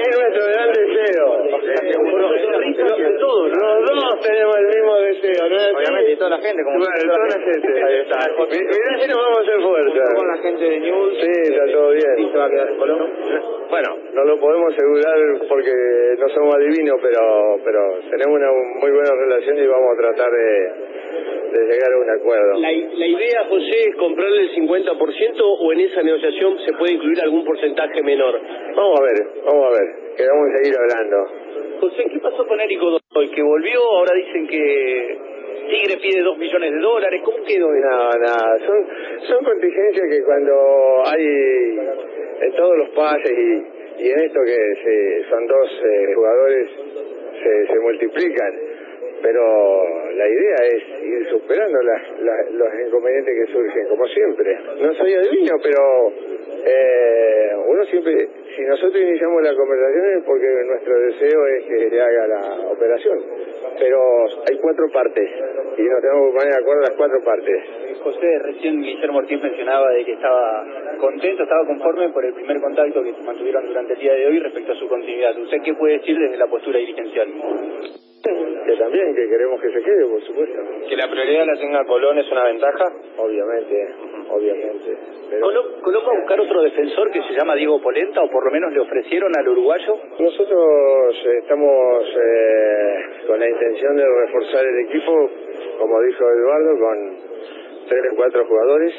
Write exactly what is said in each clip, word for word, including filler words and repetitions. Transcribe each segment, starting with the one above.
Es nuestro gran deseo. Todos, los dos tenemos el mismo deseo, ¿no? Obviamente, y toda la gente, como bueno, toda la gente. Ahí está. Mirá si nos vamos a hacer fuerza. Con la gente de News. Sí, está todo bien. ¿Y se va a quedar en Colón? Bueno, no lo podemos asegurar porque no somos adivinos, pero pero tenemos una muy buena relación y vamos a tratar de, de llegar a un acuerdo. La, la idea, José, es comprarle el cincuenta por ciento o en esa negociación se puede incluir algún porcentaje menor. Vamos a ver, vamos a ver, que vamos a seguir hablando. José, ¿qué pasó con Eric Godoy? Que volvió, ahora dicen que Tigre pide dos millones de dólares, ¿cómo quedó eso? No, no, son, son contingencias que cuando hay en todos los pases y, y en esto que se, son dos eh, jugadores se, se multiplican, pero la idea es ir superando las, las, los inconvenientes que surgen, como siempre. No soy adivino, pero eh, uno siempre, si nosotros iniciamos la conversación es porque nuestro deseo es que se haga la operación, pero hay cuatro partes y nos tenemos que poner de acuerdo las cuatro partes. José, recién Guillermo Ortiz mencionaba de que estaba contento, estaba conforme por el primer contacto que mantuvieron durante el día de hoy respecto a su continuidad. ¿Usted qué puede decir desde la postura dirigencial? Que también, que queremos que se quede, por supuesto. ¿Que la prioridad la tenga Colón es una ventaja? Obviamente, obviamente. Pero... ¿Colón, ¿Colón va a buscar otro defensor que se llama Diego Polenta o por lo menos le ofrecieron al uruguayo? Nosotros estamos eh, con la intención de reforzar el equipo, como dijo Eduardo, con tres o cuatro jugadores.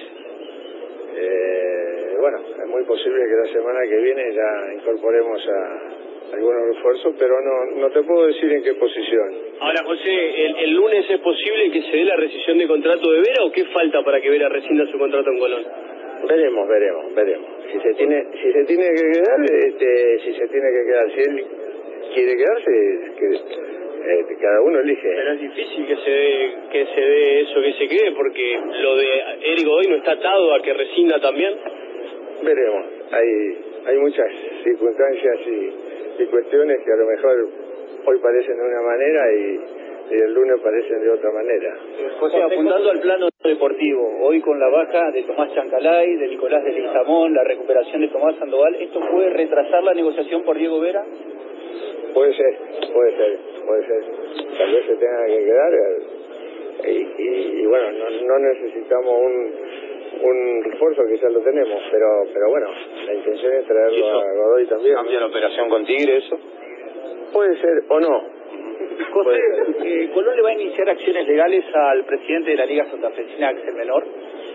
Eh, bueno, es muy posible que la semana que viene ya incorporemos a algunos refuerzos, pero no no te puedo decir en qué posición. Ahora, José, ¿el, el lunes es posible que se dé la rescisión de contrato de Vera o qué falta para que Vera rescinda su contrato en Colón? Veremos, veremos, veremos. Si se tiene si se tiene que quedar, este, si se tiene que quedar, si él quiere quedarse, que eh, cada uno elige. Pero es difícil que se dé, que se dé eso, que se quede, porque lo de Eric hoy no está atado a que rescinda también. Veremos, hay hay muchas circunstancias y y cuestiones que a lo mejor hoy parecen de una manera y, y el lunes parecen de otra manera. José, apuntando al plano deportivo, hoy con la baja de Tomás Chancalay, de Nicolás de Leguizamón, la recuperación de Tomás Sandoval, ¿esto puede retrasar la negociación por Diego Vera? Puede ser, puede ser, puede ser. Tal vez se tenga que quedar y, y, y bueno, no, no necesitamos un un refuerzo que ya lo tenemos, pero pero bueno, la intención es traerlo a Godoy también. ¿Cambia la operación con Tigre eso? Puede ser o no. José, eh, ¿Colón le va a iniciar acciones legales al presidente de la Liga Santafesina, Axel Menor?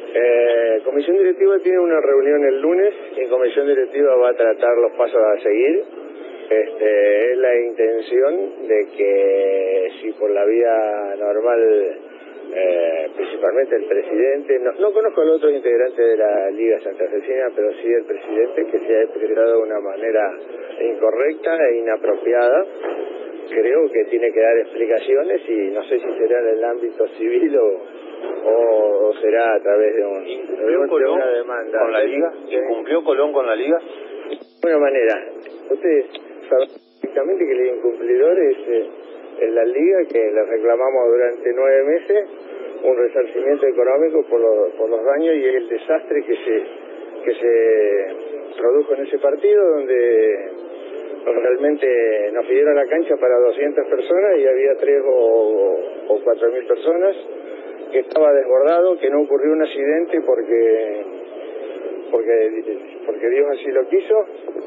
Eh, comisión directiva tiene una reunión el lunes y en comisión directiva va a tratar los pasos a seguir. Este, es la intención de que si por la vía normal Eh, principalmente el presidente, no, no conozco al otro integrante de la Liga Santafesina, pero sí el presidente, que se ha expresado de una manera incorrecta e inapropiada. Creo que tiene que dar explicaciones y no sé si será en el ámbito civil o, o, o será a través de, un, de, un, de una demanda. ¿Con la Liga? ¿Incumplió Colón con la Liga? De buena manera. Ustedes saben perfectamente que el incumplidor es... Eh, en la Liga, que le reclamamos durante nueve meses un resarcimiento económico por los, por los daños y el desastre que se que se produjo en ese partido, donde realmente nos pidieron la cancha para doscientas personas y había tres o, o cuatro mil personas, que estaba desbordado, que no ocurrió un accidente porque porque porque Dios así lo quiso.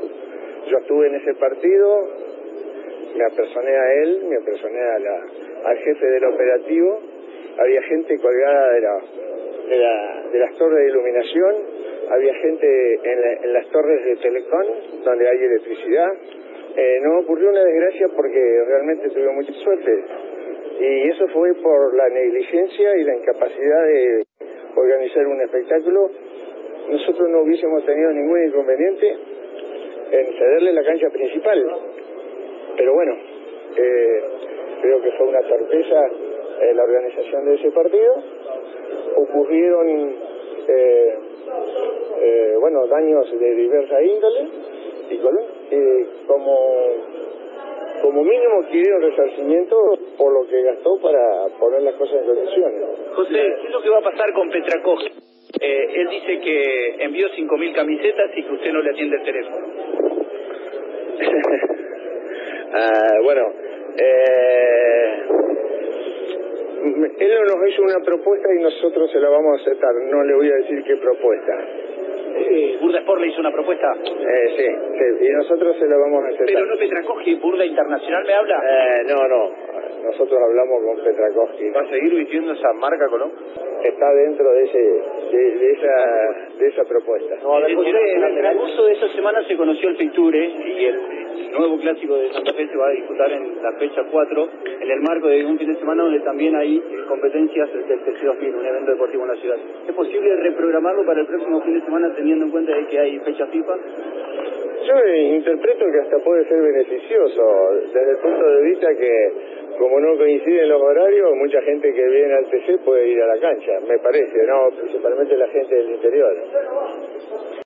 Yo estuve en ese partido, me apersoné a él, me apersoné a la, al jefe del operativo, había gente colgada de, la, de, la, de las torres de iluminación, había gente en, la, en las torres de Telecom, donde hay electricidad. Eh, no ocurrió una desgracia porque realmente tuve mucha suerte, y eso fue por la negligencia y la incapacidad de organizar un espectáculo. Nosotros no hubiésemos tenido ningún inconveniente en cederle la cancha principal. Pero bueno, eh, creo que fue una torpeza eh, la organización de ese partido. Ocurrieron eh, eh, bueno, daños de diversa índole y Colón, eh, como, como mínimo quiere un resarcimiento por lo que gastó para poner las cosas en condiciones. José, ¿qué es lo que va a pasar con Petracoj? Eh, él dice que envió cinco mil camisetas y que usted no le atiende el teléfono. ah, bueno, eh, él no nos hizo una propuesta y nosotros se la vamos a aceptar. No le voy a decir qué propuesta. Eh, Burda Sport le hizo una propuesta. Eh, sí, sí, y nosotros se la vamos a aceptar. Pero no Petrakoski, Burda Internacional me habla. Eh, no, no, nosotros hablamos con Petrakoski. ¿Va a seguir vistiendo esa marca, Colón? Está dentro de ese de, de esa de esa propuesta. No, a ver, José, en el transcurso de esa semana se conoció el Fixture y el nuevo clásico de Santa Fe se va a disputar en la fecha cuatro, en el marco de un fin de semana donde también hay competencias del T C dos mil, un evento deportivo en la ciudad. ¿Es posible reprogramarlo para el próximo fin de semana teniendo en cuenta de que hay fecha FIFA? Yo interpreto que hasta puede ser beneficioso, desde el punto de vista que, como no coinciden los horarios, mucha gente que viene al T C puede ir a la cancha, me parece, ¿no? Principalmente la gente del interior.